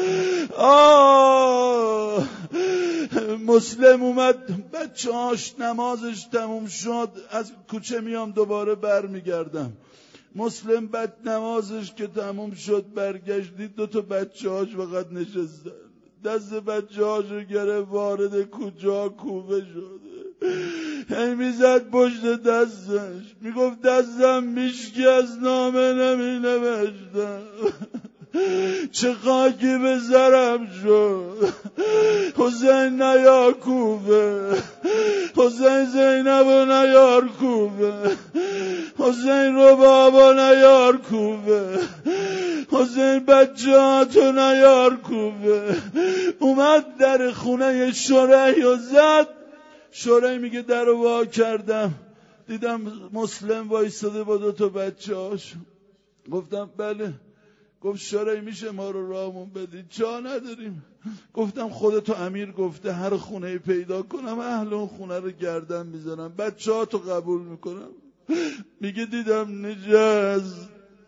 مسلم اومد بچه‌هاش نمازش تموم شد، از کوچه میام دوباره برمیگردم. مسلم بعد نمازش که تموم شد برگشتید 2 تا بچه‌هاش فقط نشستن، دست بچه‌هاشو گرفت وارد کجا کوفه شد، هی میزد پشت دستش میگفت دستم میشکی از نامه نمی نوشتم، چه خاکی به سرم شد. حسین نیار کوفه، حسین زینب و نیار کوفه، حسین رباب و نیار کوفه، حسین بچه‌هاتو نیار کوفه. اومد در خونه شرعی و زد. شرعی میگه در رو وا کردم دیدم مسلم وایستاده با 2 تا بچه‌هاش. گفتم بله. گفت شرعی میشه ما رو راهمون بدید؟ جا نداریم. گفتم خودتو امیر گفته هر خونه پیدا کنم اهل اون خونه رو گردن میزنم، بچه‌هاتو قبول میکنم. میگه دیدم نجاز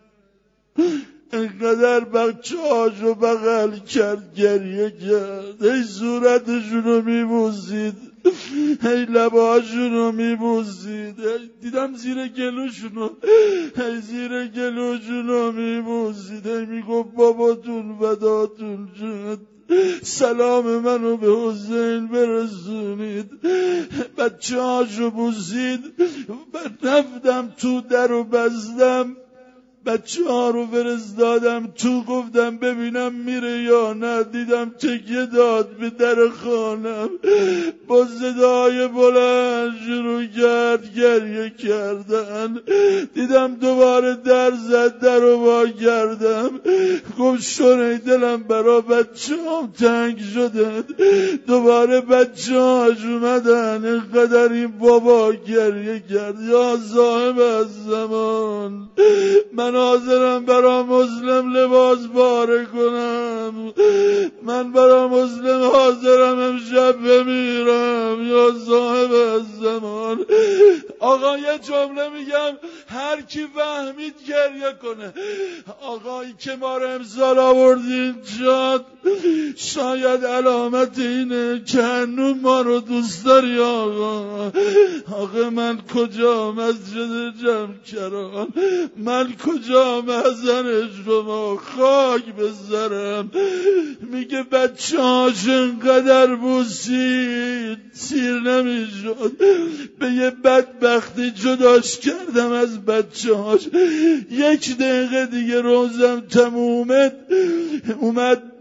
اینقدر بچه‌هاشو بغل کرد گریه کرد، هی صورتشونو میبوسید، هی لباشونو میبوسید، دیدم زیر گلوشونو، هی زیر گلوشونو میبوسید، هی میگفت باباتون وداتون شد، سلام منو به حسین برسونید. بچه‌هاشو بوسید. رفتم تو درو بستم، بچه‌ها رو فرستادم تو، گفتم ببینم میره یا نه. دیدم تکیه داد به در خانم، با صدای بلند شروع کرد گریه کردن. دیدم دوباره در زد، در رو وا کردم. گفت شونه دلم برا بچه‌هام تنگ شده. دوباره بچه‌هاش اومدن، اینقدر این بابا گریه کرد. یا صاحب الزمان من حاضرم برا مسلم لباس باره کنم، من برا مسلم حاضرم امشب بمیرم. یا صاحب الزمان. آقا یه جمله میگم، هر کی فهمید گریه کنه. آقایی که ما رو امسال آوردین جاد، شاید علامت اینه که هنوز ما رو دوست داری. آقا من کجا مسجد جمکران، من کجا محزن شما خاک بذارم. میگه بچه‌هاش انقدر بوسید سیر نمیشد، به یه بدبختی جداش کردم از بچه‌هاش. 1 دقیقه دیگه روزم تمومه، اومد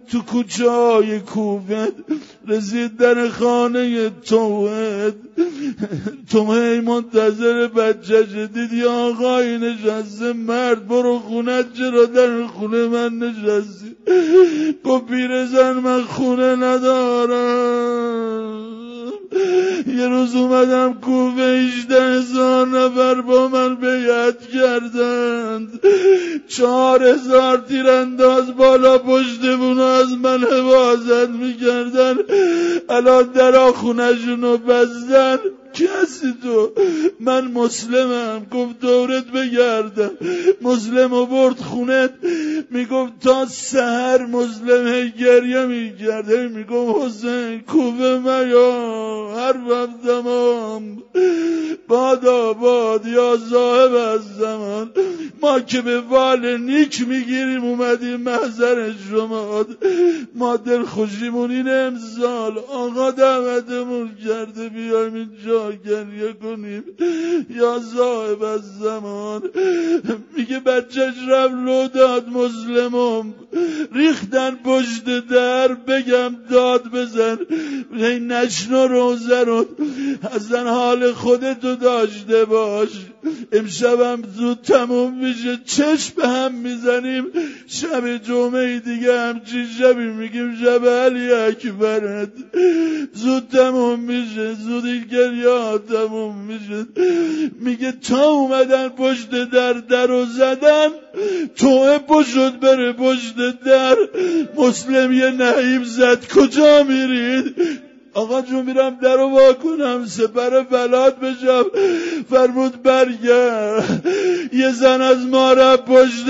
تو کوچه‌های کوفه، رسید در خانه توحید. تو هی منتظر بچه‌ش، دیدی آقای نشسته، مرد برو خونت، چرا در خونه من نشستی؟ گفت پیرزن من خونه ندارم. یه روز اومدم کوفه 18,000 نفر با من بیعت کردند، 4,000 تیرانداز بالا پشتمون از من حفاظت میکردن. الان در خونه‌شونو بستن. کسی تو؟ من مسلمم. گفت دورت بگردم. مسلمو برد خونت، میگفت تا سحر مسلم گریه میکرده، میگفت حسین کوفه میا حرفم تمام، باد آباد یا صاحب از زمان، ما که به وال نیک میگیریم اومدیم محضر شما، ما دل خوشیمون این امسال آقا دعوتمون کرده بیایم اینجا گریه کنیم یا صاحب از زمان. میگه بچهش رفت لو داد، مسلمم ریختن پشت در، بگم داد بزن نشنو روزه رو، اصلا حال خودتو داشته باش، امشبم زود تموم میشه، چشم به هم میزنیم، شب جمعه دیگه همچین شبی میگیم شب علی اکبرت، زود تموم میشه، زود این گریه تموم میشه. میگه تا اومدن پشت در رو زدن، توه پشت بره پشت در، مسلم یه نعیم زد کجا میرید؟ آقا جون میرم در رو واکنم سپر بلاد بشم. فرمود برگرد، یه زن از ما را پشت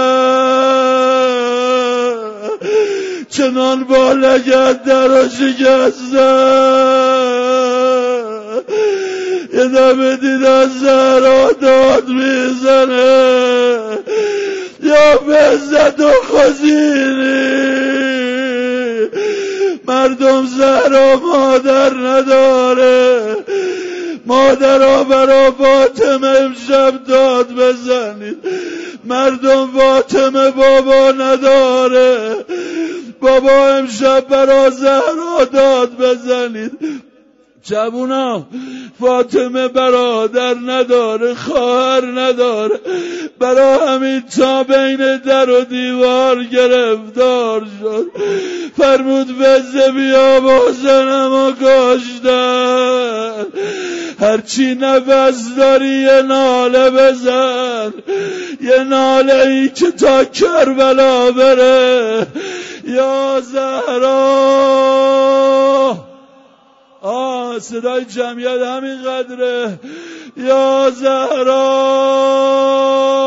در چنان با لگت در رو شکستن، یه دفعه دید از زهرا داد میزنه یا به عزت و خزینی، مردم زهرا مادر نداره، مادرها برا فاطمه امشب داد بزنید، مردم فاطمه بابا نداره، بابا امشب برا زهرا داد بزنید. جوونا فاطمه برادر نداره، خواهر نداره، برا همین تا بین در و دیوار گرفتار شد. فرمود وزه بیا بازنم و کاشتن، هرچی نفس داری یه ناله بزن، یه ناله ای که تا کربلا بره یا زهرا. صدای جمعیت همین قدره. یا زهرا